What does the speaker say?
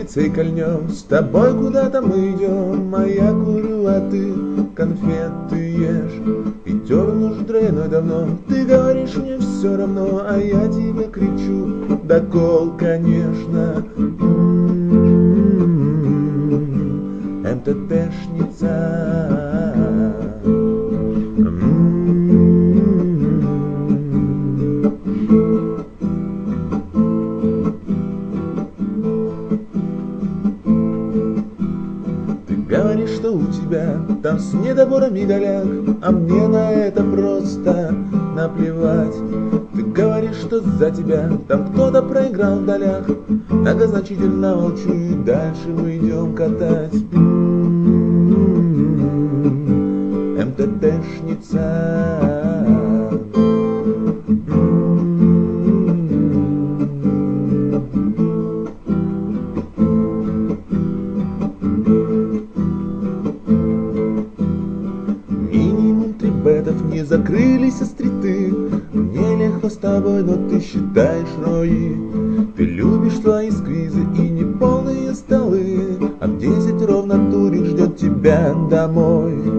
улицей кольнем, с тобой куда-то мы идем, а я курю, а ты конфеты ешь. И терн уж дряной давно, ты говоришь мне все равно, а я тебе кричу, да кол, конечно. МТТшница. Говоришь, что у тебя там с недоборами доляк, а мне на это просто наплевать. Ты говоришь, что за тебя там кто-то проиграл в долях, многозначительно молчу, и дальше мы идем катать. МТТшница. Не закрылись стриты, мне легко с тобой, но ты считаешь рои. Ты любишь твои сквизы и неполные столы, а в 10 ровно турик ждет тебя домой.